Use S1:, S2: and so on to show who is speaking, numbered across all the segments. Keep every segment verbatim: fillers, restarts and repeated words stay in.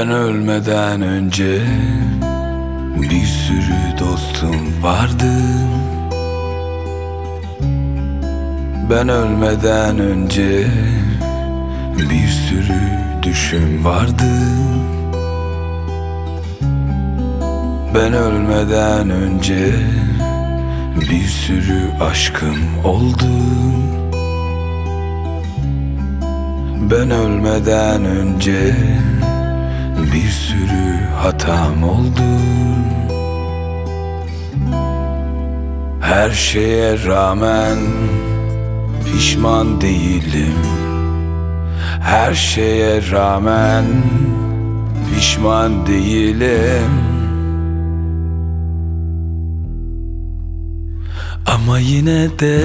S1: Ben ölmeden önce bir sürü dostum vardı. Ben ölmeden önce bir sürü düşüm vardı. Ben ölmeden önce bir sürü aşkım oldu. Ben ölmeden önce bir sürü hatam oldu. Her şeye rağmen pişman değilim. Her şeye rağmen pişman değilim. Ama yine de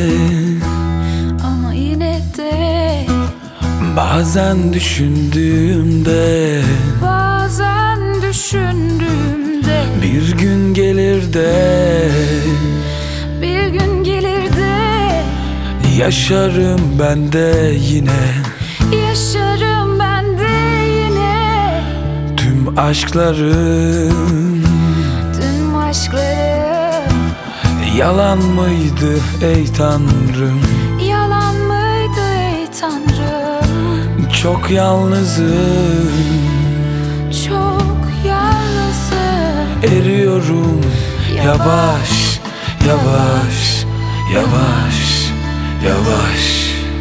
S2: Ama yine de
S1: bazen düşündüğümde
S2: bazen düşündüğümde
S1: bir gün gelir de
S2: bir gün gelir de
S1: yaşarım ben de yine.
S2: yaşarım ben de yine.
S1: Tüm aşklarım
S2: Tüm aşklarım
S1: yalan mıydı ey Tanrım?
S2: yalan mıydı ey Tanrım?
S1: Çok yalnızım,
S2: Çok yalnızım.
S1: eriyorum yavaş yavaş yavaş yavaş.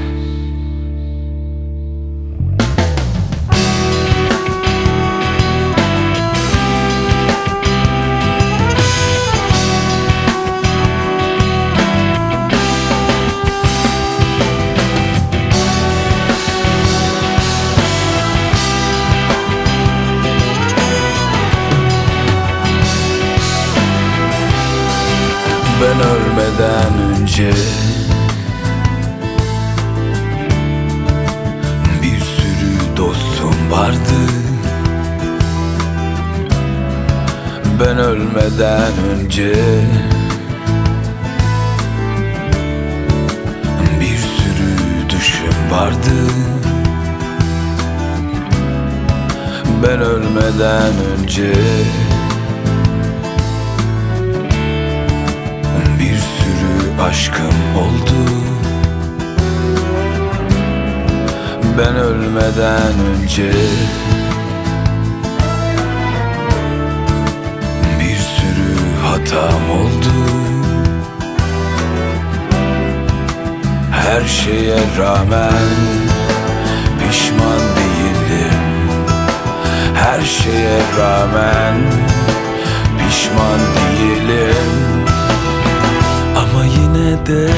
S1: Ben ölmeden önce bir sürü dostum vardı. Ben ölmeden önce bir sürü düşüm vardı. Ben ölmeden önce bir sürü aşkım oldu. Ben ölmeden önce bir sürü hatam oldu. Her şeye rağmen pişman değilim. Her şeye rağmen pişman değilim. Ama yine de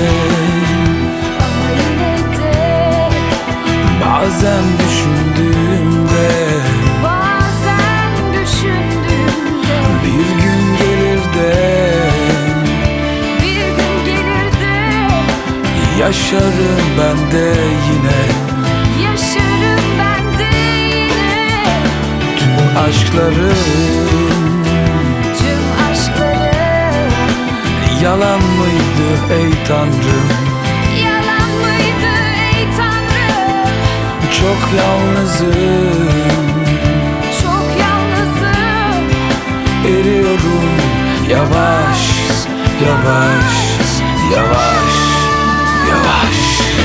S2: Ama yine de
S1: bazen düşündüğümde
S2: bazen düşündüğümde
S1: bir gün gelir de
S2: bir gün gelir de
S1: yaşarım ben de yine.
S2: yaşarım ben de yine.
S1: Tüm aşklarım
S2: Tüm aşklarım
S1: yalan mıydı ey Tanrım?
S2: yalan mıydı ey Tanrım?
S1: Çok yalnızım,
S2: Çok yalnızım.
S1: eriyorum yavaş yavaş yavaş yavaş.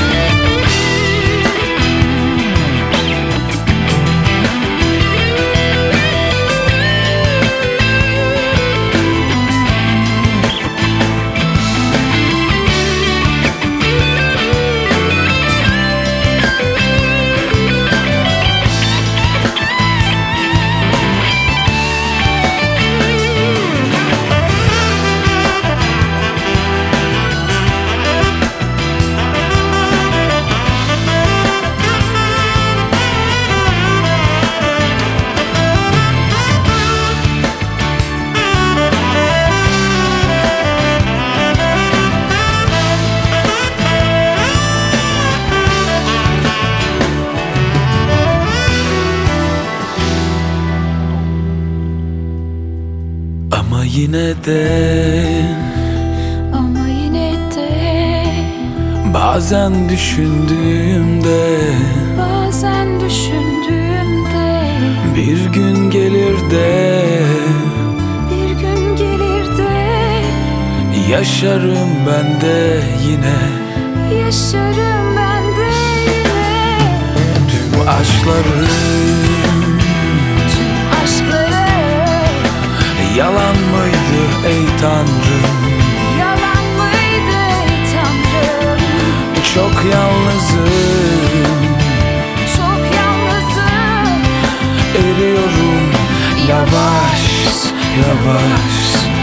S1: Ama yine de
S2: Ama yine de
S1: bazen düşündüğümde
S2: bazen düşündüğümde
S1: Bir gün gelir de
S2: Bir gün gelir de
S1: yaşarım ben de yine
S2: yaşarım ben de yine.
S1: tüm aşkların
S2: Tüm aşklarım
S1: yalan mıydı ey Tanrım?
S2: yalan mıydı ey Tanrım?
S1: Çok yalnızım,
S2: Çok yalnızım,
S1: eriyorum yavaş yavaş